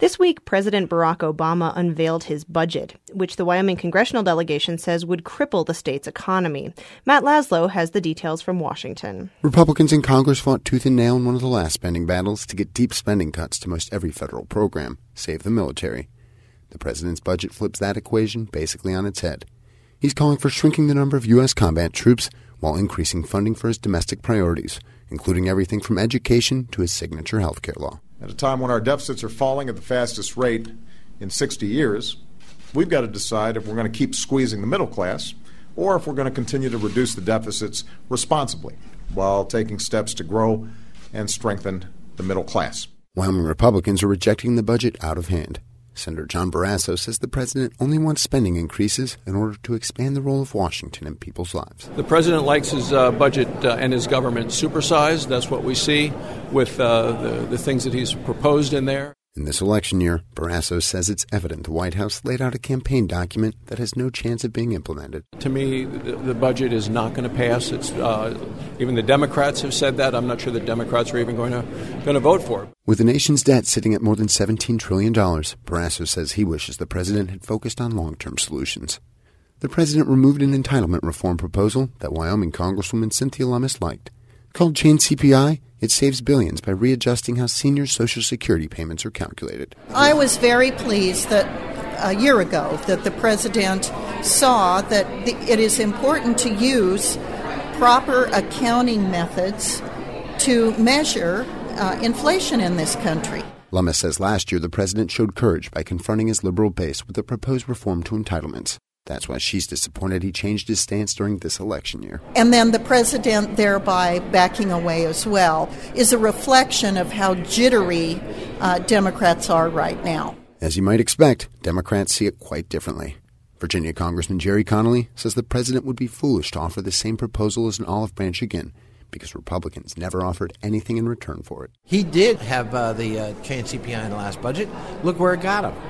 This week, President Barack Obama unveiled his budget, which the Wyoming congressional delegation says would cripple the state's economy. Matt Laszlo has the details from Washington. Republicans in Congress fought tooth and nail in one of the last spending battles to get deep spending cuts to most every federal program, save the military. The president's budget flips that equation basically on its head. He's calling for shrinking the number of U.S. combat troops while increasing funding for his domestic priorities, including everything from education to his signature health care law. At a time when our deficits are falling at the fastest rate in 60 years, we've got to decide if we're going to keep squeezing the middle class or if we're going to continue to reduce the deficits responsibly while taking steps to grow and strengthen the middle class. Wyoming Republicans are rejecting the budget out of hand. Senator John Barrasso says the president only wants spending increases in order to expand the role of Washington in people's lives. The president likes his budget and his government supersized. That's what we see with the things that he's proposed in there. In this election year, Barrasso says it's evident the White House laid out a campaign document that has no chance of being implemented. To me, the budget is not going to pass. It's even the Democrats have said that. I'm not sure the Democrats are even going to vote for it. With the nation's debt sitting at more than $17 trillion, Barrasso says he wishes the president had focused on long-term solutions. The president removed an entitlement reform proposal that Wyoming Congresswoman Cynthia Lummis liked. Called Chain CPI, it saves billions by readjusting how senior Social Security payments are calculated. I was very pleased that a year ago that the president saw that it is important to use proper accounting methods to measure inflation in this country. Lummis says last year the president showed courage by confronting his liberal base with a proposed reform to entitlements. That's why she's disappointed he changed his stance during this election year. And then the president thereby backing away as well is a reflection of how jittery Democrats are right now. As you might expect, Democrats see it quite differently. Virginia Congressman Jerry Connolly says the president would be foolish to offer the same proposal as an olive branch again, because Republicans never offered anything in return for it. He did have the Chain CPI in the last budget. Look where it got him.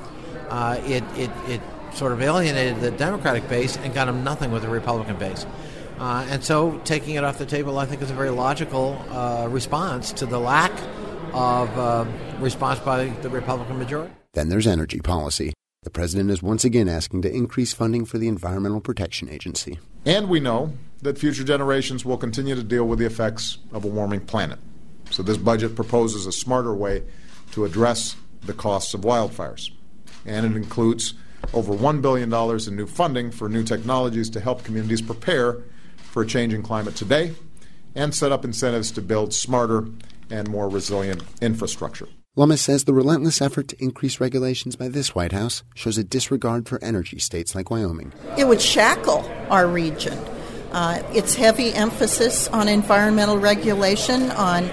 It sort of alienated the Democratic base and got him nothing with the Republican base. And so taking it off the table, I think, is a very logical response to the lack of response by the Republican majority. Then there's energy policy. The president is once again asking to increase funding for the Environmental Protection Agency. And we know that future generations will continue to deal with the effects of a warming planet. So this budget proposes a smarter way to address the costs of wildfires. And it includes over $1 billion in new funding for new technologies to help communities prepare for a changing climate today and set up incentives to build smarter and more resilient infrastructure. Lummis says the relentless effort to increase regulations by this White House shows a disregard for energy states like Wyoming. It would shackle our region. Its heavy emphasis on environmental regulation, on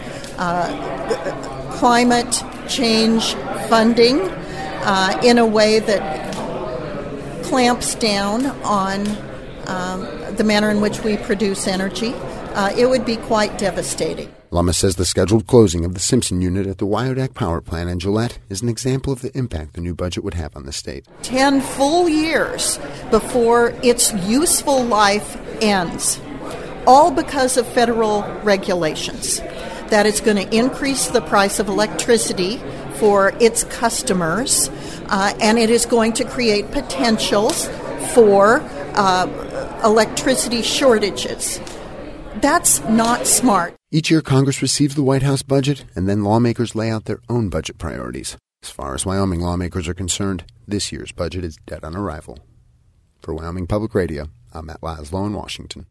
climate change funding in a way that clamps down on the manner in which we produce energy, it would be quite devastating. Lummis says the scheduled closing of the Simpson unit at the Wyodak Power Plant in Gillette is an example of the impact the new budget would have on the state. 10 full years before its useful life ends, all because of federal regulations. That it's going to increase the price of electricity for its customers, and it is going to create potentials for electricity shortages. That's not smart. Each year, Congress receives the White House budget, and then lawmakers lay out their own budget priorities. As far as Wyoming lawmakers are concerned, this year's budget is dead on arrival. For Wyoming Public Radio, I'm Matt Laszlo in Washington.